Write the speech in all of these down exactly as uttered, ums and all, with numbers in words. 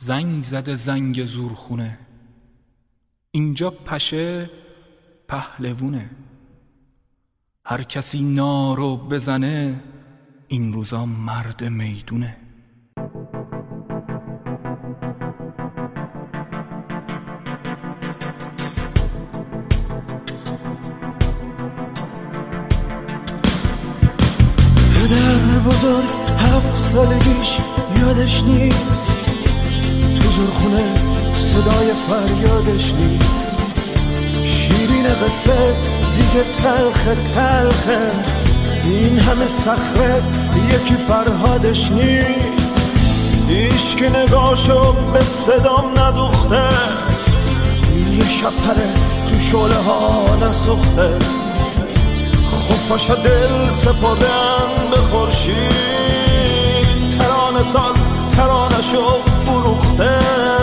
زنگ زده زنگ زورخونه، اینجا پشه پهلوونه. هر کسی نارو بزنه این روزا مرد میدونه. پدر بزرگ هفت سالگیش یادش نیست، تو زورخونه صدای فریادش نیست. شیرین قصه دیگه تلخه تلخه، این همه صخره یکی فرهادش نیست. هیچ که نگاهشو به صدام ندوخته، یه شب پره تو شعله ها نسوخته. خفاشا دل سپردن به خورشید، ترانه ساز ترانه‌شو فروخته.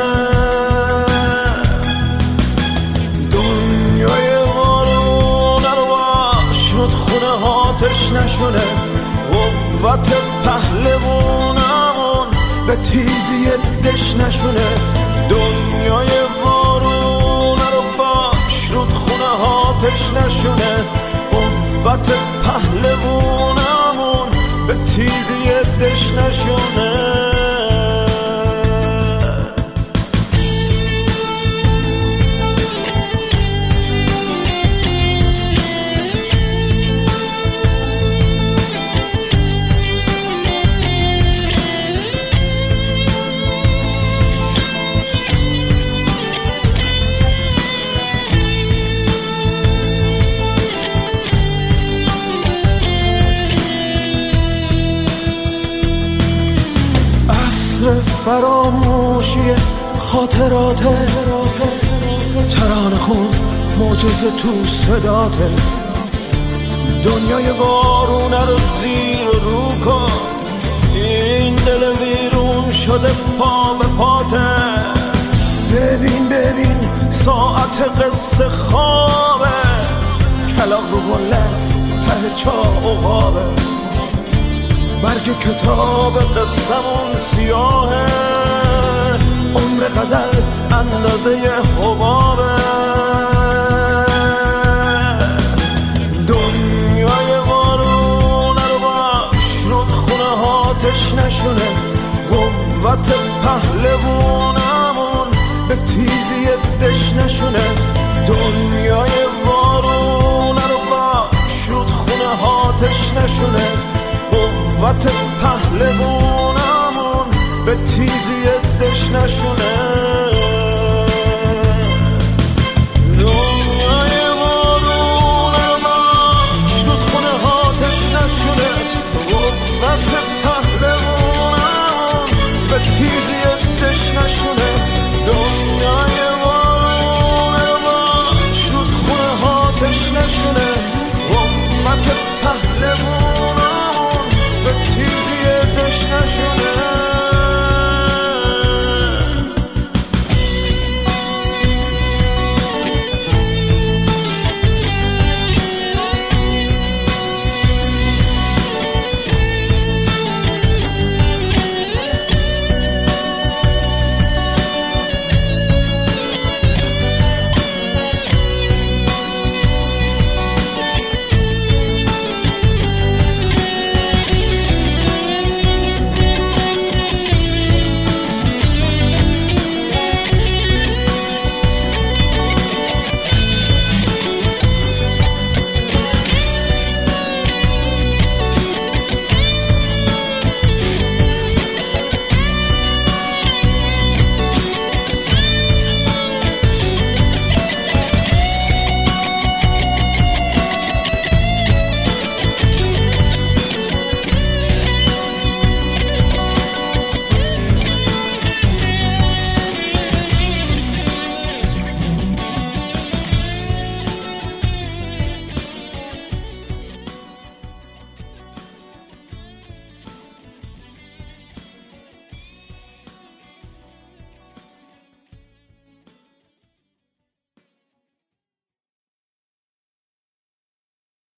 دنیای وارونه رو شد خونه هاتش نشونه، قوت پهلوونمون به تیزی دش نشونه. دنیای وارونه رو باش رود خونه هاتش نشونه، قوت پهلوونمون به تیزی دش نشونه. فراموشی خاطراته، ترانه خون معجزه تو صداته. دنیای وارونه رو زیر رو کن، این دل ویرون شده پا به پاته. ببین ببین ساعت قصه خوابه، کلاغ رو گلست ته چا عقابه. برگ کتاب قصمون سیاهه، عمر غزل اندازه حبابه. دنیای وارونه رو باش رود خونه هاتش نشونه، قوت پهلوونمون به تیزی دش نشونه. دنیای وارونه رو باش رود خونه هاتش نشونه، قوت پهلوونمون به تیزی دش نشونه.